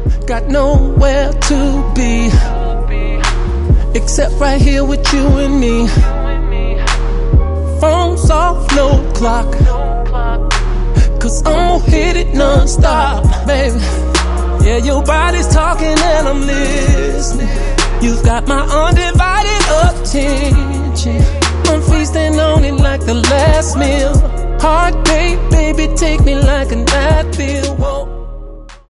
got nowhere to be except right here with you and me. Phone's off, no clock, 'cause I'm gon' hit it non-stop, baby. Yeah, your body's talking and I'm listening. You've got my undivided attention. I'm feasting on it like the last meal. Heartbeat, baby, take me like an Advil. Whoa.